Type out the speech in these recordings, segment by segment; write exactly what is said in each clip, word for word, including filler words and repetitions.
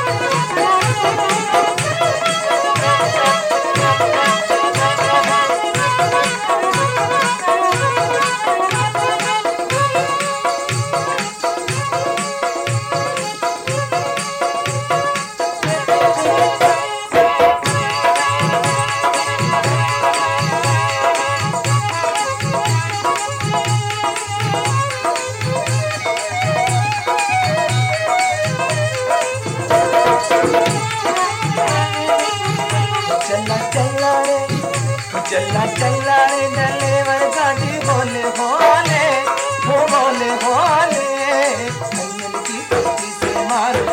चला चला रे डलेवर गाड़ी बोले बोले वो बोले बोले अंजन की पट्टी से मारो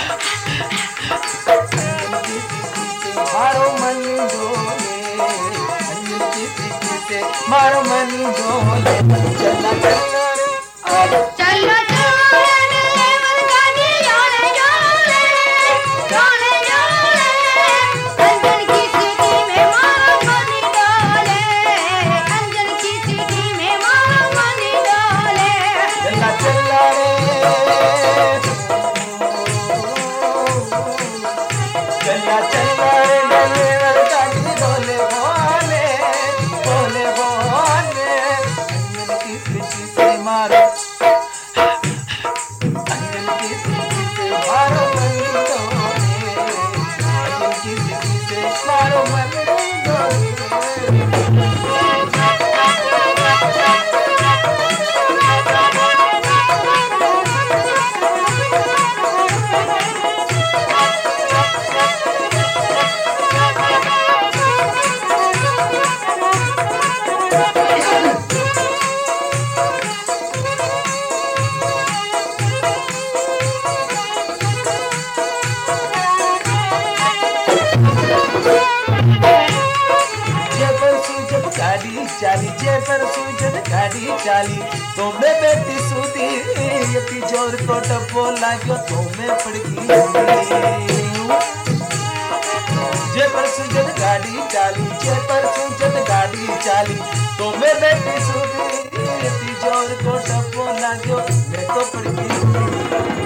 अंजन की पट्टी से मारो मन डोले अंजन की पट्टी से मारो मन डोले चला चला रे चला चाली जे पर सूजन गाड़ी चाली तो मैं बेटी सूदी ये तिजोर को डब्बो लाग्यो तो मैं पड़की जे पर सूजन गाड़ी चाली जे पर सूजन गाड़ी चाली तो मैं बेटी सूदी ये तिजोर को डब्बो लाग्यो मैं तो पड़की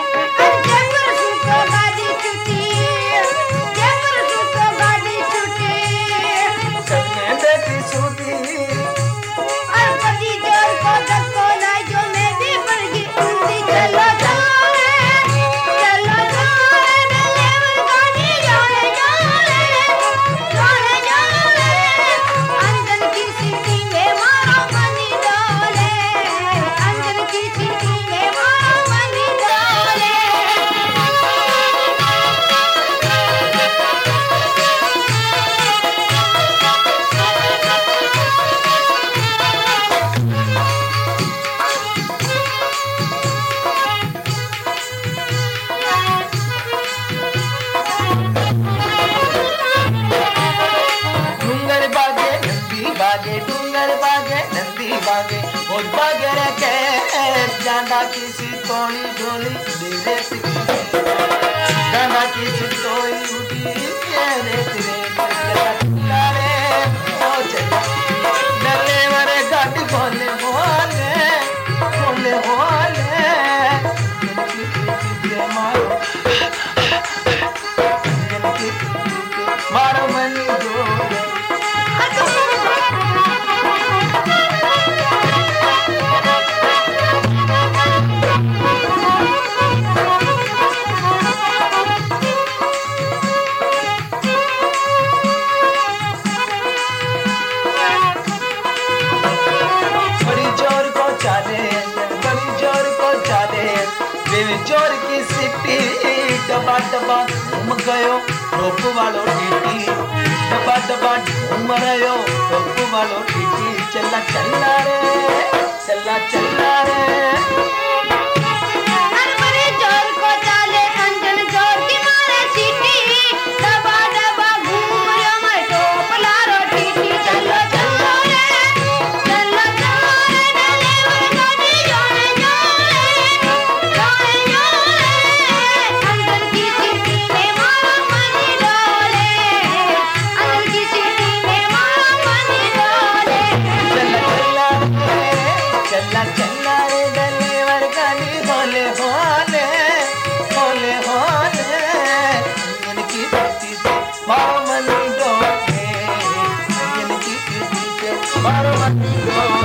गाना किसी कोई ढोली मेरे गाना किसी कोई उठी मेरे तेरे रे ओ चला डले वाले गाड़ी बोले बोले बोले बोले मारो मारो मन डोले जोर की सिटी डबा डबा घूम गयो टोप वालो टीटी डबा डबा घूम रहो टोप वालो टीटी चला चला रे चला चला रे चला चला रे डले वर गाड़ी मारो मत को